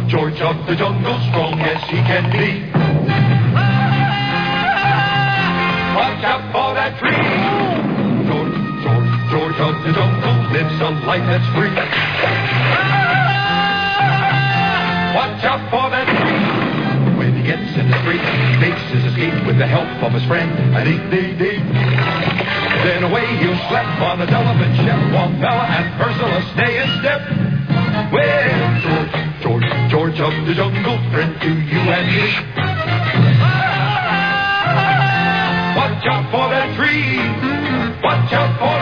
George of the jungle, strong as he can be. Watch out for that tree. George of the jungle lives a life that's free. Watch out for that tree. When he gets in the street, he makes his escape with the help of his friend. A-dee-dee-dee. Then away he'll slap on the elephant chef, while Bella and Ursula stay in step. Well, George of the jungle, friend to you and me. Watch out for that tree. Watch out for